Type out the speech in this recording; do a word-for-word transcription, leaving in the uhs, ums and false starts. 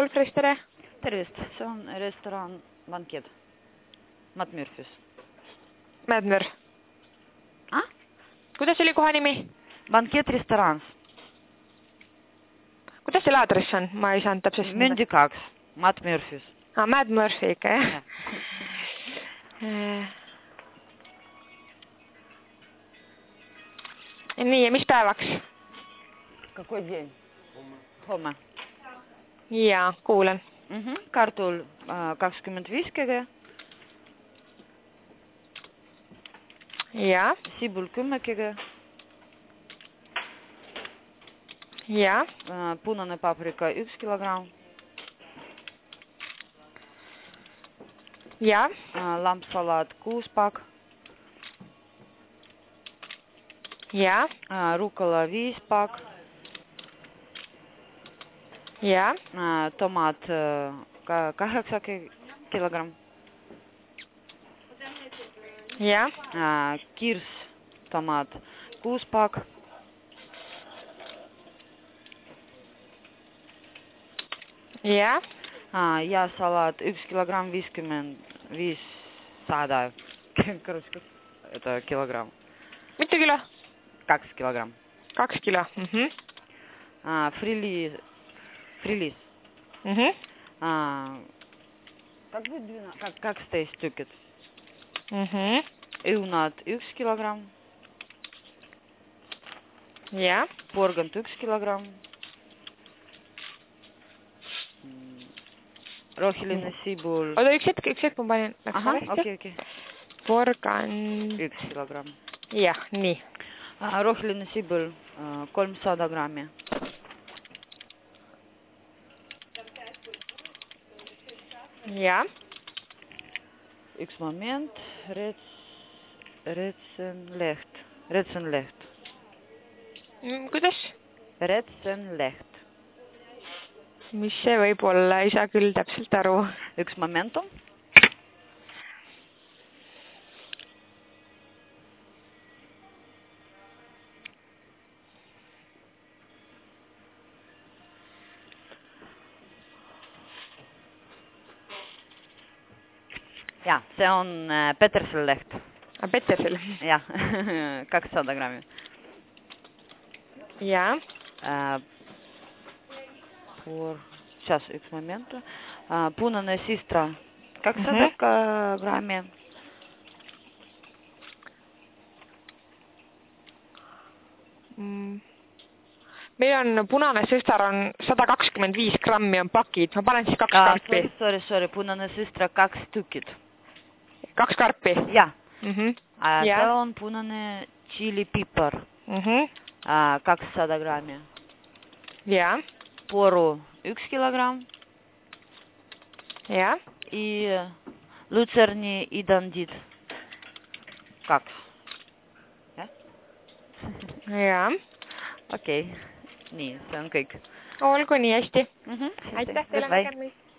Fresh, tere! Tervist, see on restoran Banket. Mad Murphys. Mad Murph. Ah? Kuidas oli koha nimi? Banket restorans. Kuidas selle aadress on? Ma ei saanud täpselt. Mündi kaks, Mad Murphys. Ah, Mad Murphy ikka, jah? Ja. Nii, ja mis päevaks? Какой день? Homme. Jaa, kuulen. Mm -hmm. Kartul äh, kakskümmend viis kg. Jaa. Sibul kümme kg. Jaa. Äh, punane paprika üks kilogramm. Jaa. Äh, lampsalat kuus pak. Jaa. Äh, rukola viis pak. Jaa. Äh, tomat äh, ka kaheksa kilogramm. Jaa. Äh, kirs tomat kuus pak. Jaa. Äh, ja salat üks kilogramm viiskümmend viissada. Короче, это kilogramm. Mitu kilo? Kaks kilogramm. Kaks kilo. Mhm. Äh, friliis. Friliis. Mhm. Äh, как бы двенадцать, как, kaksteist tükit. Mhm. Õunad üks kilogramm. Jaa. Porgand üks kilogramm. Roheline sibul. Oota, üks hetk, üks hetk ma panin. Aha, okei, okei. Porgand. Üks kilogramm. Jah, nii. Roheline sibul kolmsada grammi. Jaa. Üks moment. Rets, retsenleht. Retsenleht. Kuidas? Retsenleht. Mis see võib olla? Ei saa küll täpselt aru. Üks momentum. Ja, see on Petersel-leht. A, Petersel? Jah, kakssada grammi. Jaa. Äh, por... Сейчас, üks moment. Äh, punane sistra. kakssada uh-huh. grammi. Mm. Meil on punane sistar on sada kakskümmend viis grammi on pakid. Ma panen siis kaks ah, karpi. Sorry, sorry, sorry. Punane sistra kaks tükid. Kaks karpi? Jah. Mm -hmm. äh, see on punane tšilipipar. Mm -hmm. äh, kakssada grammi. Jaa. Poru üks kilogramm. Jaa. Ja lutserni idandid kaks. Jah? Jaa. Okei. Okay. Nii, see on kõik. Olgu nii hästi. Mm -hmm. Aitäh teile nägemist.